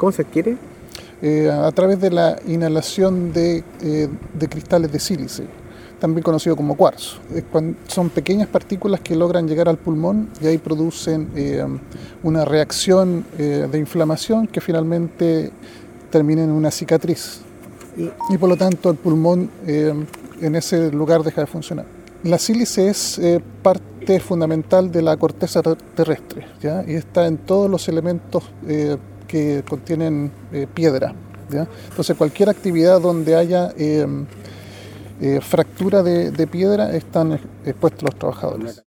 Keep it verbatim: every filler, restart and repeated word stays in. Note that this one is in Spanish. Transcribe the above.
¿Cómo se adquiere? Eh, a través de la inhalación de, eh, de cristales de sílice, también conocido como cuarzo. Es cuando son pequeñas partículas que logran llegar al pulmón y ahí producen eh, una reacción eh, de inflamación que finalmente termina en una cicatriz. Y, y por lo tanto el pulmón eh, en ese lugar deja de funcionar. La sílice es eh, parte fundamental de la corteza terrestre, ¿ya? Y está en todos los elementos eh, que contienen eh, piedra, ¿ya? Entonces cualquier actividad donde haya eh, eh, fractura de, de piedra están expuestos los trabajadores.